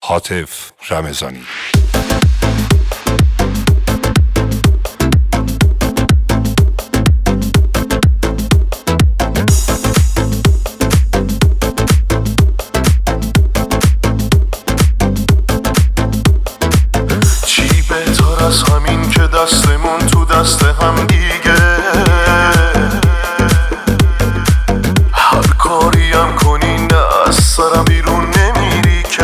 هاتف رمضانی. چی بهتر از همین که دستمون تو دست هم دیگه، هر کاریم کنی نه از سرم بیرون نمیری که،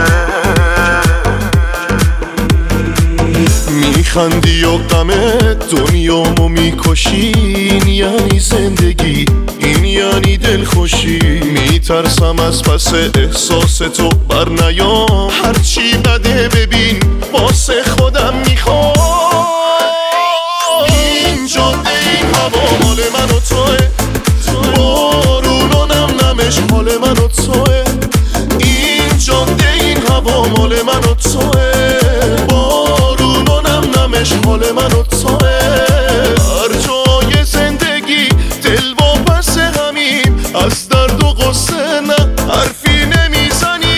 میخندی و غم دنیامو میکشی. این یعنی زندگی، این یعنی دلخوشی. میترسم از پس احساس تو بر نیام، هرچی بده ببین واسه خودم میخوام. این جاده این هوا مال من و توه، بارون و نم نمش مال من و توه. این جاده این هوا مال من و توه، بارون و نم نمش مال من و توه. هر جای زندگی دل واپس همیم، از درد و غصه نه حرفی نمیزنیم.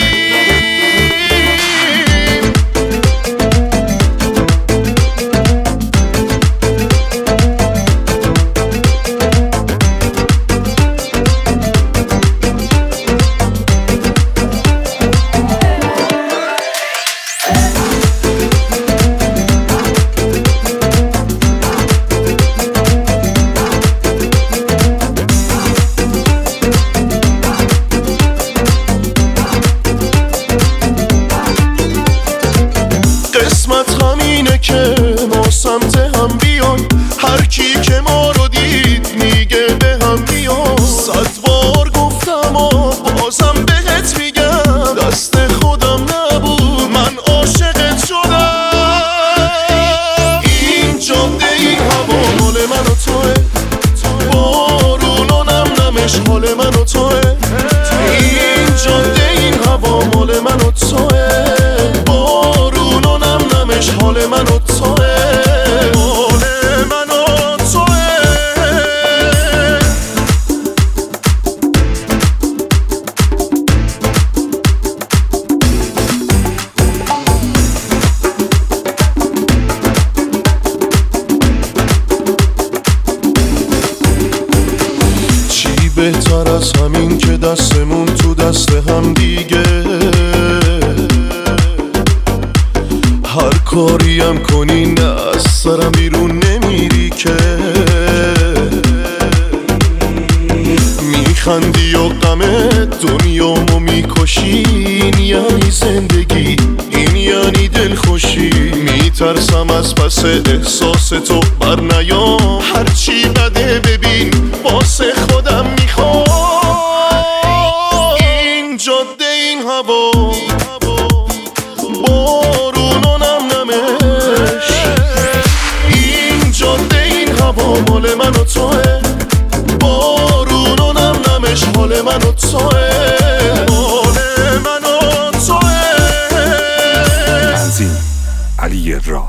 قسمت همینه که ما سمت هم بیان، هر کی که ما رو دید میگه به هم میان. 100 بار گفتم و بازم بهت میگم، دست خودم نبود من عاشقت شدم. این جاده این هوا مال من و توه، بارون و نم نمش مال من و توه. این جاده این هوا مال من و توه، بارون و نم نمش حال من و توه، حال من و توه. چی بهتر از همین که دستمون تو دست هم دیگه، هر کاریم کنی نه از سرم بیرون نمیری که. میخندی و غم دنیامو میکشی. این یعنی زندگی، این یعنی دلخوشی. میترسم از پس احساس تو بر نیام، هرچی بده ببین واسه خودم میخوام. این جاده این هوا، بارون و نم نمش. این جاده این هوا مال من و توه، بارون و نم نمش مال من و توه، مال من و توه. تنظیم علی را.